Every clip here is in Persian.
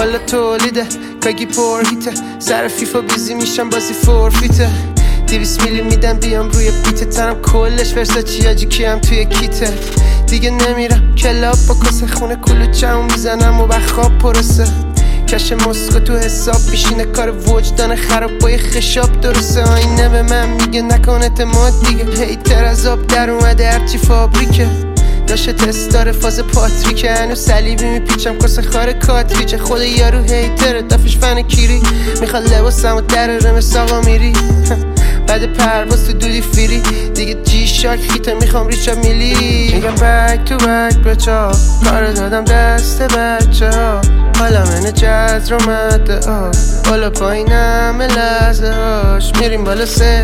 حالا تولیده کاگی پر هیته سر فیفا بیزی میشم بازی فورفیته 200 میلی میدن بیام روی بیت تنم کلش ورساچی آجی کیم توی کیتت دیگه نمیرم کلاب با کاسه خونه کلوچه‌مو میزنم و بخواب پرسه کش مسکو تو حساب پیشینه کار وجدان خراب با یه خشاب درسته آینه به من میگه نکن اعتماد دیگه هیتر از آب در اومده هرچی فابریکه داشته تست داره فاز پاتریکه هنو صلیبی میپیچم کاسه خاره کاتریچه خود یارو هیتره دافش فن کیری میخواد لباسمو در رمس آقا میری بعد پرواز تو دودی فیری دیگه جی شاک خیته میخوام ریچا میلی میگم بک تو بک بچا کار دادم دست بچه ها حالا من جز رو مده ها بالا پایینم لحظه هاش میریم بالا سه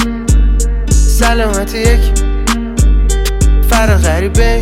سلامتی یک فرا غریبه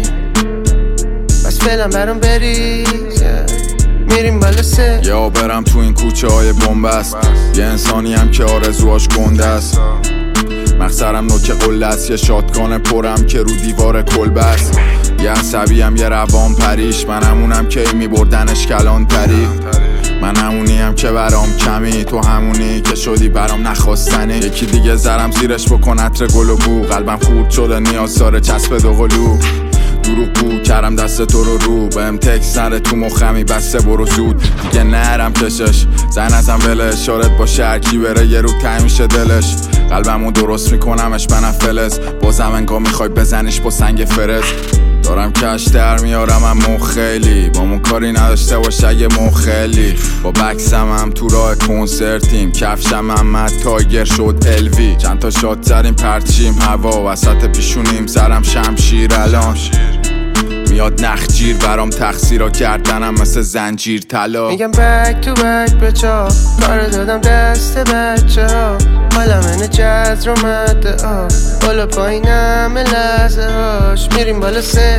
بس فعلا برام بری میریم بالا سه یا برم تو این کوچه های بنبست یه انسانی هم که آرزوهاش گنده است مخسرم نوک قله است یه شاتگان پرم که رو دیوار کلبه است یه عصبی هم یه روان پریش من همونم که میبردنش کلان تری من همونی هم که برام کمی تو همونی که شدی برام نخواستنی یکی دیگه زرم زیرش بکن عطر گل و بو قلبم خورد شده نیاز داره چسب دوقلو دروغ بود کردم دست تو رو بهم تکس نره تو مخمی بسته برو زود دیگه نرم کشش زن ازم بله اشارت با شرکی بره یه رو تنگ میشه دلش قلبمو درست میکنمش من فلز بازم انگاه میخوای بزنیش با سنگ فرز دارم کش در میارم امو خیلی با مون کاری نداشته باشه اگه مخلی با بکسم هم تو راه کنسرتیم کفشم هم تایگر شد الوی چند تا شات زدیم پرچیم هوا وسط پیشونیم سرم شمشیر الان میاد نخجیر برام تقصیرا کردنم مثل زنجیر طلا میگم بک تو بک بچا کار دادم دست بچه ها حالا من جز رو مده ها بالا پایینم لحظه هاش میریم بالا سه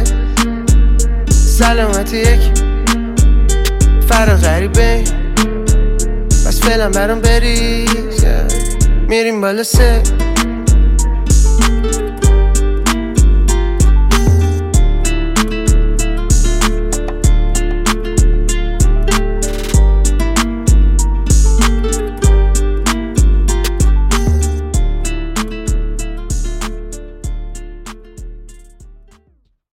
سلامتی یک فرا غریبه بس فعلا برام بری میریم بالا سه